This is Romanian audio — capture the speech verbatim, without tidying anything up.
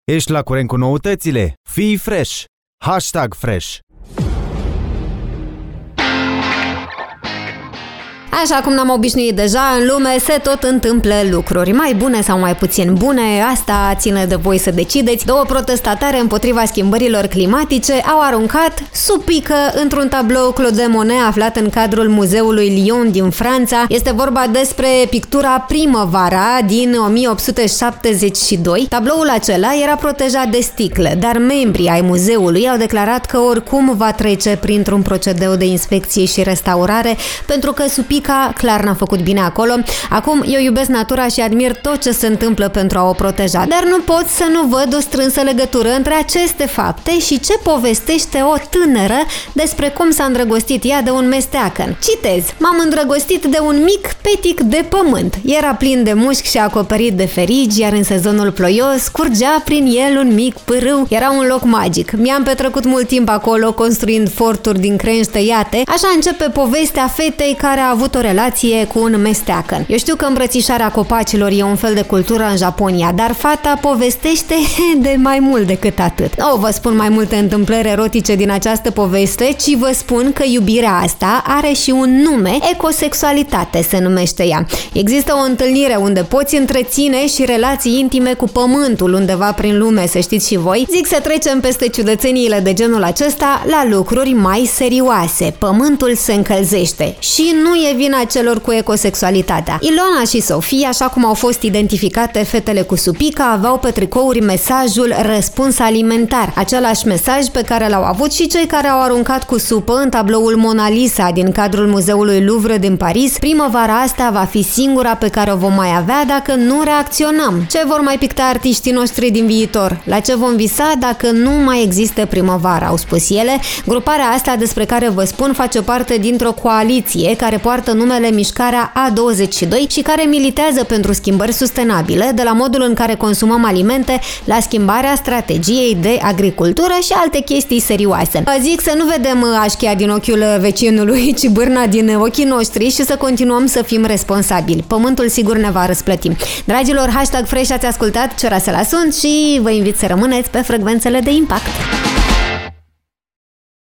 Ești la curent cu noutățile? Fii fresh! Hashtag Fresh. Așa cum ne-am obișnuit deja, în lume se tot întâmplă lucruri, mai bune sau mai puțin bune, asta ține de voi să decideți. Două protestatare împotriva schimbărilor climatice au aruncat supică într-un tablou Claude Monet aflat în cadrul Muzeului Lyon din Franța. Este vorba despre pictura Primăvara din o mie opt sute șaptezeci și doi. Tabloul acela era protejat de sticle, dar membrii ai muzeului au declarat că oricum va trece printr-un procedeu de inspecție și restaurare, pentru că supica clar n-a făcut bine acolo. Acum eu iubesc natura și admir tot ce se întâmplă pentru a o proteja, dar nu pot să nu văd o strânsă legătură între aceste fapte și ce povestește o tânără despre cum s-a îndrăgostit ea de un mesteacăn. Citez: m-am îndrăgostit de un mic petic de pământ. Era plin de mușchi și acoperit de ferigi, iar în sezonul ploios curgea prin el un mic pârâu. Era un loc magic. Mi-am petrecut mult timp acolo construind forturi din crengi tăiate. Așa începe povestea fetei care a avut o relație cu un mesteacăn. Eu știu că îmbrățișarea copacilor e un fel de cultură în Japonia, dar fata povestește de mai mult decât atât. Nu vă spun mai multe întâmplări erotice din această poveste, ci vă spun că iubirea asta are și un nume, ecosexualitate se numește ea. Există o întâlnire unde poți întreține și relații intime cu pământul undeva prin lume, să știți și voi. Zic să trecem peste ciudățeniile de genul acesta la lucruri mai serioase. Pământul se încălzește și nu e vina celor cu ecosexualitatea. Ilona și Sofia, așa cum au fost identificate fetele cu supica, aveau pe tricouri mesajul răspuns alimentar, același mesaj pe care l-au avut și cei care au aruncat cu supă în tabloul Mona Lisa din cadrul Muzeului Louvre din Paris. Primăvara asta va fi singura pe care o vom mai avea dacă nu reacționăm. Ce vor mai picta artiștii noștri din viitor? La ce vom visa dacă nu mai există primăvara, au spus ele. Gruparea asta despre care vă spun face parte dintr-o coaliție care poartă numele Mișcarea A douăzeci și doi și care militează pentru schimbări sustenabile, de la modul în care consumăm alimente, la schimbarea strategiei de agricultură și alte chestii serioase. Zic să nu vedem așchia din ochiul vecinului, ci bârna din ochii noștri și să continuăm să fim responsabili. Pământul sigur ne va răsplăti. Dragilor, hashtag Fresh, ați ascultat Ce Rasela sunt și vă invit să rămâneți pe frecvențele de impact.